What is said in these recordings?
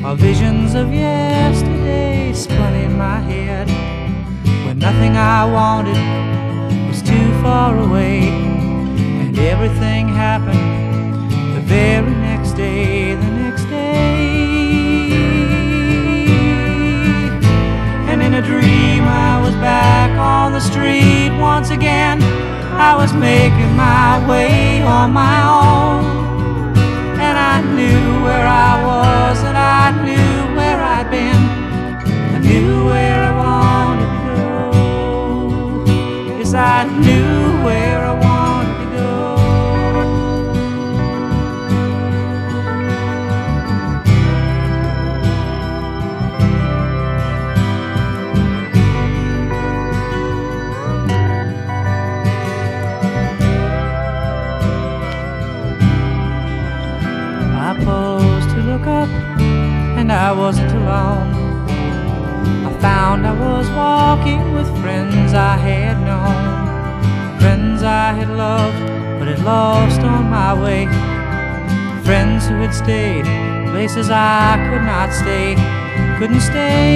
while visions of yesterday spun in my head, when nothing I wanted was too far away, and everything happened the very next day, the next day. And in a dream I was back on the street once again. I was making my way on my own, and I knew where I was, and I knew where I'd been. I knew where I wanted to go. Yes, I knew where I wanted to go. I paused to look up, and I wasn't alone. I found I was walking with friends I had known, friends I had loved but had lost on my way, friends who had stayed places I could not stay, couldn't stay.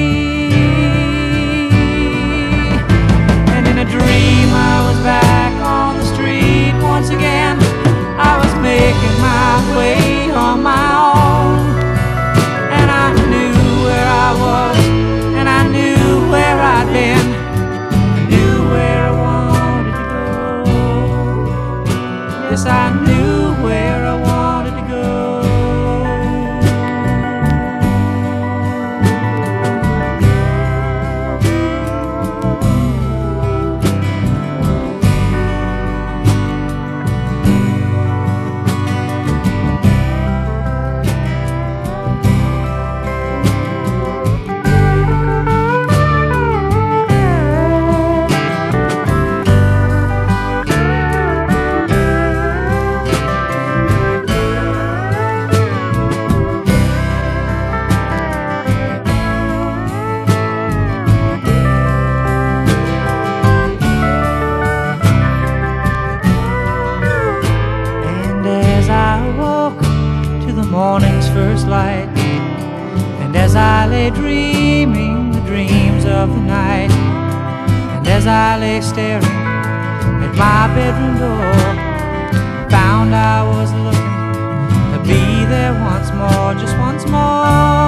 And in a dream I was back on the street once again. I was making my way on my own, and I knew where I was, and I knew where I'd been. I knew where I wanted to go. Yes, I knew where I wanted to go. Morning's first light, and as I lay dreaming the dreams of the night, and as I lay staring at my bedroom door, found I was looking to be there once more, just once more.